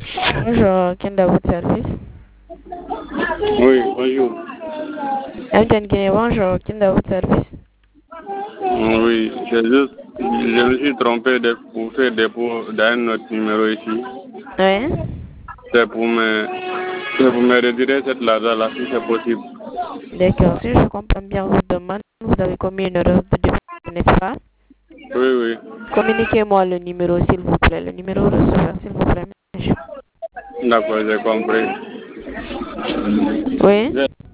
Bonjour, quel est votre service? Oui, bonjour. Bonjour, quel est votre service? Oui, je me suis trompé pour faire dépôt d'un autre numéro ici. Oui. C'est pour me retirer cette l'argent-là, si c'est possible. D'accord, si je comprends bien votre demande, vous avez commis une erreur de dépôt, n'est-ce pas? Oui, oui. Communiquez-moi le numéro, s'il vous plaît. Le numéro receveur, s'il vous plaît, monsieur. D'accord, j'ai compris. Oui.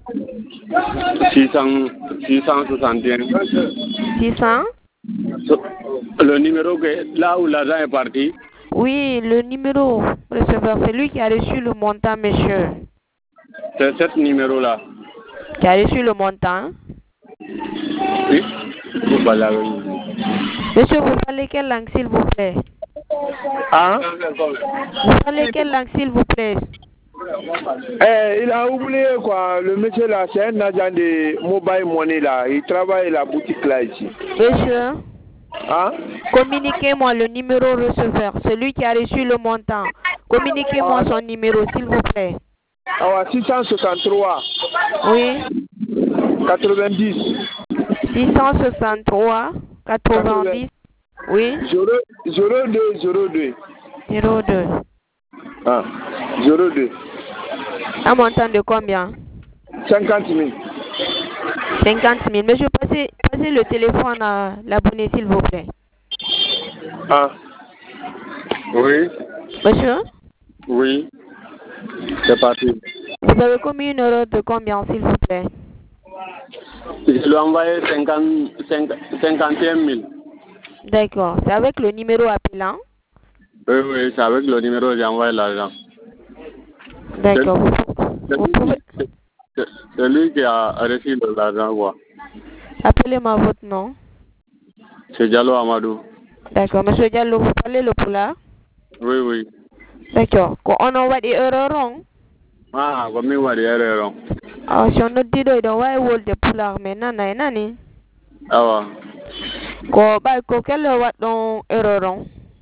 661. 600? Le numéro là où l'argent est parti. Oui, le numéro receveur, c'est lui qui a reçu le montant, monsieur. C'est ce numéro-là. Qui a reçu le montant? Oui. Vous parlez avec lui. Monsieur, vous parlez quelle langue, s'il vous plaît? Hein? Vous parlez quelle langue, s'il vous plaît? Il a oublié quoi, le monsieur là, c'est un agent de mobile money là, il travaille à la boutique là ici. Monsieur, Hein? communiquez-moi le numéro receveur, celui qui a reçu le montant. Communiquez-moi son numéro, s'il vous plaît. Alors 663 Oui. 90 663 90. Oui. 02 02. Ah, 02 Un montant de combien? 50 000. 50 000. Monsieur, passez le téléphone à l'abonné, s'il vous plaît. Ah. Oui. Monsieur? Oui. C'est parti. Vous avez commis une erreur de combien, s'il vous plaît? Je lui ai envoyé 51 000. D'accord. C'est avec le numéro appelant? Oui, oui, c'est avec le numéro que j'ai envoyé l'argent. D'accord. Vous pouvez... C'est lui qui a reçu l'argent, quoi. Appelez-moi votre nom. C'est Diallo Amadou. D'accord. Monsieur Diallo, vous parlez le poula? Oui, oui. D'accord. Quand on envoie des erreurs, Ah, comme il va dire, erreur. ah, si on a dit de ouais, ou de poula, mais nana, nani. Ah, ouais. Ko quelle wat don erreur?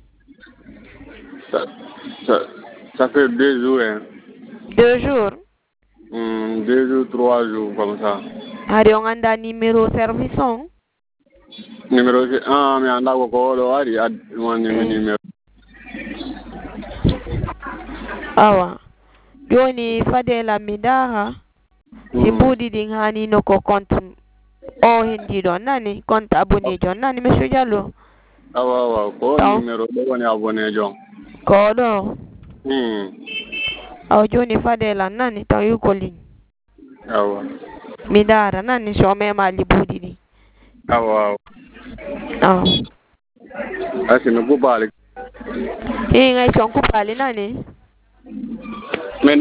Ça fait 2 jours, hein. 2 jours. 2 jours, 3 jours, comme ça. Hari on anda numéro service Numéro, mais on a encore numéro. awa joni fadela midara si budi din hani no ko compte o hindi don nani compte abonné jon nani monsieur Diallo Awa, ko numéro do woni abonné jon ko do aw joni fadela nani taw yu ko ligne awa midara nani so mema li budi di awa aw asino ko balik ngai son ko pali nani men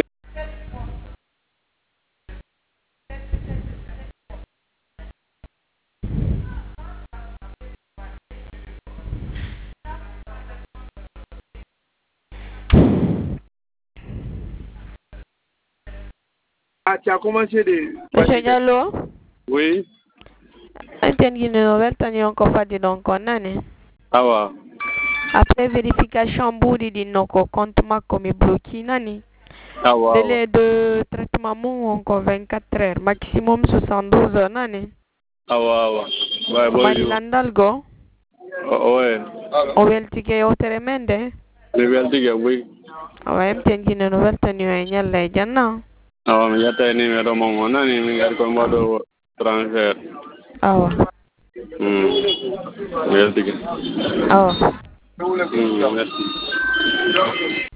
Ah, tu as commencé de... monsieur Diallo oui antengi no weltani on ko fadi don ko nani awa après vérification budi di no ko compte makko mi bloqué nani awa délai de traitement mon encore 24 heures maximum 72 heures nani awa ouais mari bonjour landal go ouais o weltike yewtere men de le weltige oui awa emtengine no weltani e ñalla e janna awa mi yetta numéro mon wonani mi ngari ko mbaɗo transfert awa weltige awa merci